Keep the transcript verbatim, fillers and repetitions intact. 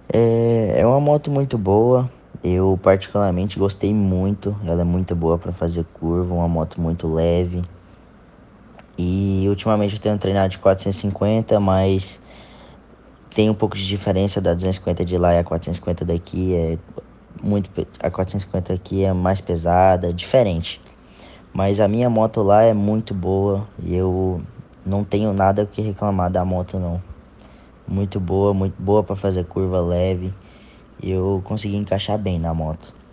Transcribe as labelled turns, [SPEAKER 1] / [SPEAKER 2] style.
[SPEAKER 1] É, é uma moto muito boa. Eu particularmente gostei muito. Ela é muito boa para fazer curva, uma moto muito leve. E ultimamente eu tenho treinado de quatrocentos e cinquenta, mas tem um pouco de diferença da duzentos e cinquenta de lá e a quatrocentos e cinquenta daqui. É muito, pe- a quatrocentos e cinquenta aqui é mais pesada, diferente. Mas a minha moto lá é muito boa e eu não tenho nada o que reclamar da moto não. Muito boa, muito boa para fazer curva leve. E eu consegui encaixar bem na moto.